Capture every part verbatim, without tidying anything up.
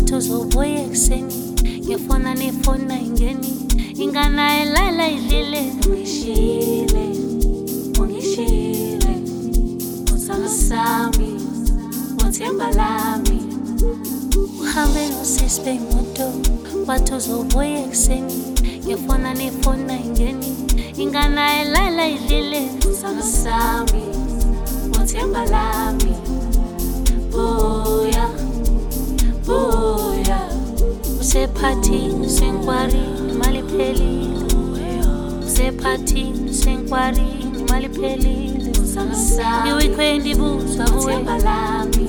watuzobuye kuseni, ngefona nefona ingeni, ingana elala idlile. Ungishile, ungishile, uthando sami, uthemba lami. Uhambe nosisi bemoto, watuzobuye kuseni, ngefona nefona ingeni, ingana elala idlile. Uthando sami, uthemba lami. Boya, boya, usephathi senkwari imali phelile. Usephathi senkwari imali phelile. Iweekend ibuzwa kuwe lami.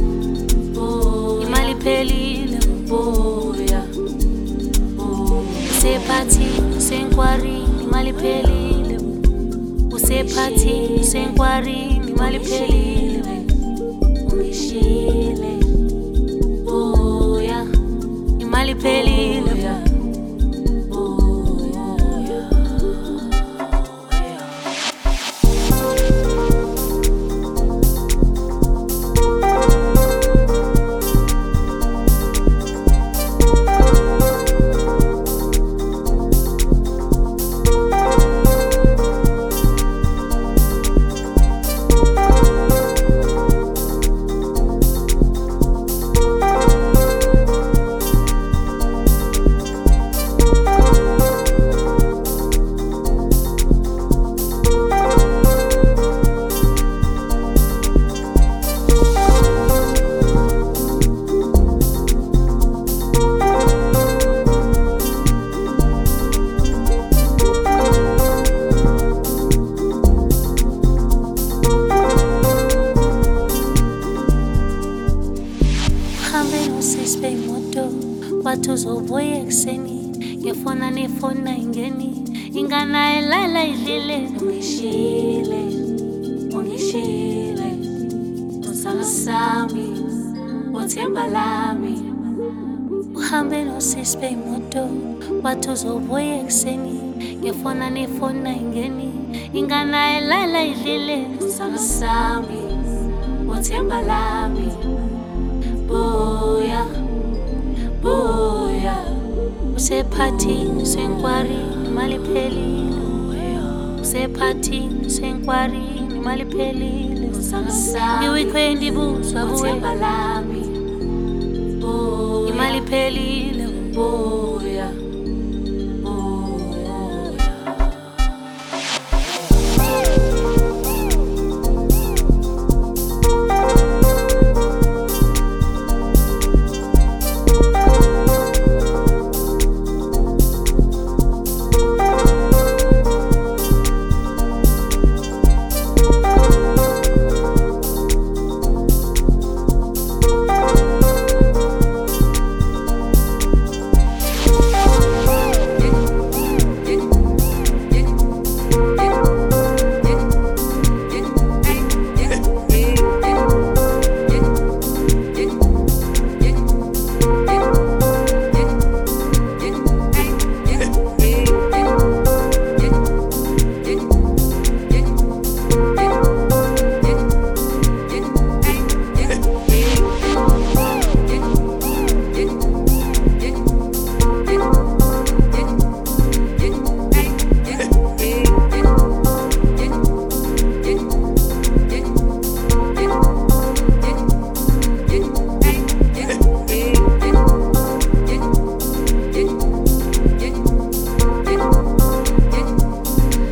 Imali phelile. Boya, usephathi senkwari imali phelile. Usephathi senkwari imali phelile. Ungishile, boya, imali phelile. Watuzobuye kuseni, ngefona nefona ingeni, ingana elala idlile. Ungishile, ungishile, uthando sami, uthemba lami. Uhambe nosisi bemoto, watuzobuye kuseni, ngefona nefona ingeni, ingana elala idlile. Uthando sami, uthemba lami. Boya, boya, usephathi senkwari imali phelile. Usephathi senkwari imali phelile. Iweekend ibuzwa kuwe lami. Imali phelile. Boya.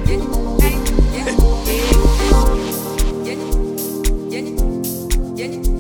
Yeah.